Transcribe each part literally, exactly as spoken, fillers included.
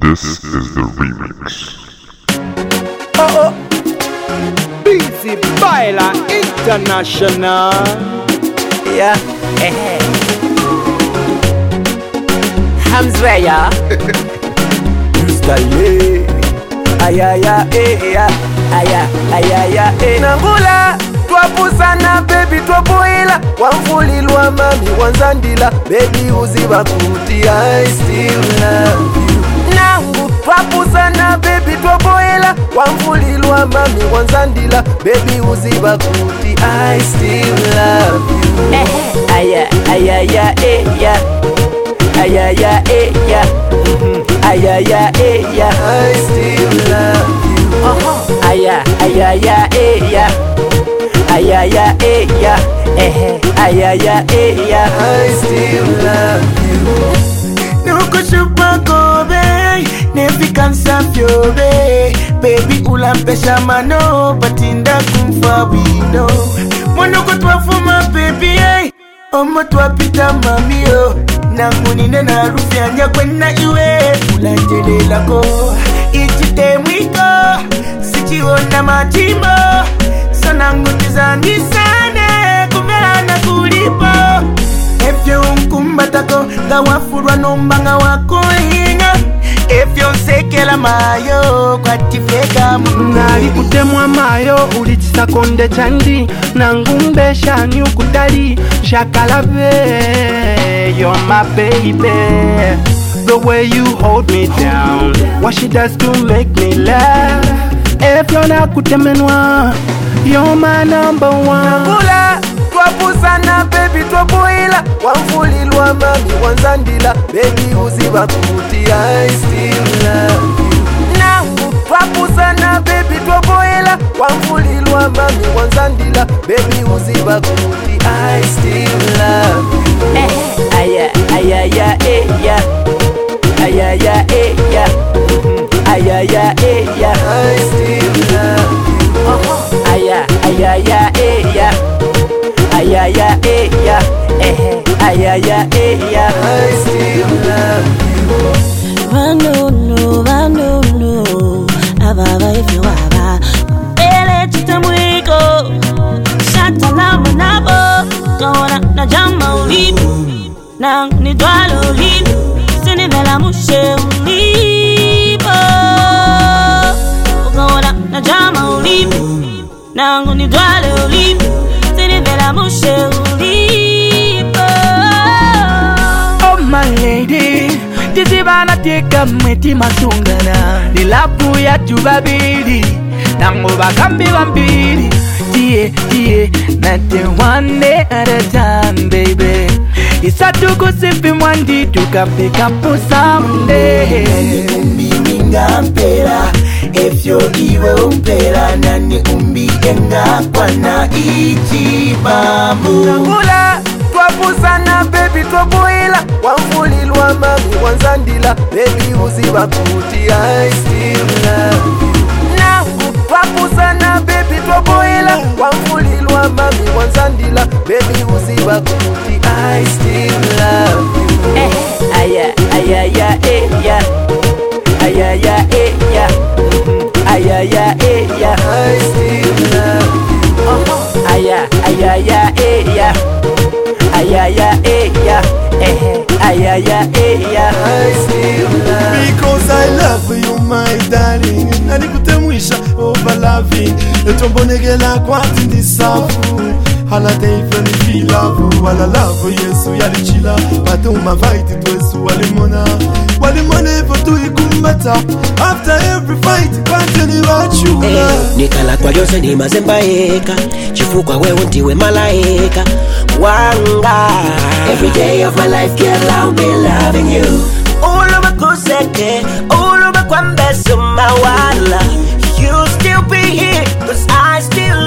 This is the remix. Oh, oh. Busy Baila International. Yeah. Eh. Hamzweya. Ustaye. Ayaya eh ya. Aya ayaya eh. Nangula twapusana baby twapoila wamfulilwa mami wanzandila baby uziba kuti I still love you. Nangu twapusana baby twapoila wamfulilwa mami wanzandila baby uziba kuti I still love you. Eh. Aya ayaya eh ya. Ayaya eh ya. Ayaya eh ya. I still love you. Uh-huh. Aya ayaya eh ya. Ayaya eh ya. Eh. Ayaya eh ya. I still love you. Nukushupa kobe nefika nsafyobe baby ulampesha mano batinda kumfa wino monoko twafuma baby hey. Omo twapita mamio nakunine na harufu ya nyakwena iwe ulanjelelako ichite mwiko sichiona majimbo sonangutizani sane kumela na kulipo efyo nkumbatako gawafurwa nombanga wako inga efyo nsekela mayo kwatifeka ngali kutemwa mayo ulichisakonde chandi nangumbesha ni ukutali shakalabe. You're my baby. The way you hold me down, what she does to make me laugh. If you're not kutemenwa, you're my number one. Nangula twapusana baby twapoila wamfulilwa mami wanzandila baby uziba kuti I still love you. Nangu twapusana baby twapoila wamfulilwa mami wanzandila baby uziba kuti I still love you. Eh. Aya ayaya eh ya. Ayaya eh ya. Ayaya eh ya. I still love you. Uh-huh. Aya ayaya eh ya. Ayaya eh ya. Eh. Ayaya eh ya. I still love you. Vanunu, vanunu, ababa ifi waba ele chitamwiko shata na manabo kawana na jama ulimu nang ni dwalo ulimu sini mela mushe ulimu kawana na jama ulimu nang ni dwalo ulimu sini mela mushe ulimu. oh my lady Tizibana teka mweti matungana Nilapu ya tubabili Nango bakambi bambili Tie, tie, nate one day at a time, baby Isatu kusipi mwandi tukapika pusa mde Nani umbi minga mpera Efyo iwe umpera Nani umbi enga kwa na ichibamu Nangula twapusana baby twapoila wamfulilwa mami wanzandila baby uziba kuti I still love you. Nangu twapusana baby twapoila wamfulilwa mami wanzandila baby uziba kuti I still love you. Eh. Aya ayaya eh ya. Ayaya eh ya. Ayaya eh ya. I still love you. Uh-huh. Aya ayaya eh ya. Ayaya eh ya. Eh. Ayaya eh ya. I still love you. Because I love you my darling Nani kutemwisha over loving Etombonegela kwa tindi safu Hala teife ni filavu Wala love yesu yalichila Batuma vaiti twesu walimona Walimone votu ikumbata After every fight Kwante ni wachula hey, nikala kwa yose ni mazemba eka Chifukwa wewe ndiwe malaika Wanga Every day of my life girl I'll be loving you Uluba kuseke Uluba kwa mbesu mawala You'll still be here Cause I still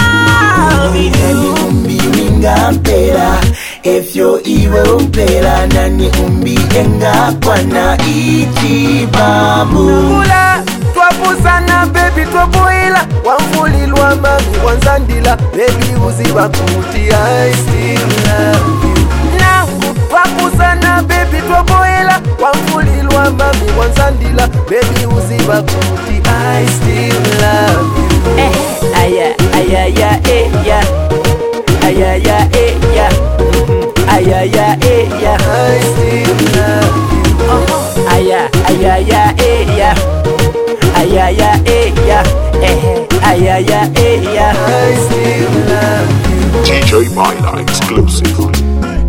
love you Nani umbi minga mpera Efyo iwe umpera Nani umbi enga kwa na ichibamu Nangula twapusana baby twapoila wamfulilwa mami wanzandila baby uziba kuti I still love you. Nangu twapusana twapusana baby twaboela wamfulilwa mami wanzandila baby uziba kuti I still love you. Eh, aya, aya, ya, eh, ya. Aya, ya, eh, ya. Aya, ya, eh, ya. I still love you. Uh-huh. Aya, aya, ya, eh, ya. Aya, ya, eh, ya. Eh, aya, ya, eh, ya. I still love you. D J Myla exclusive.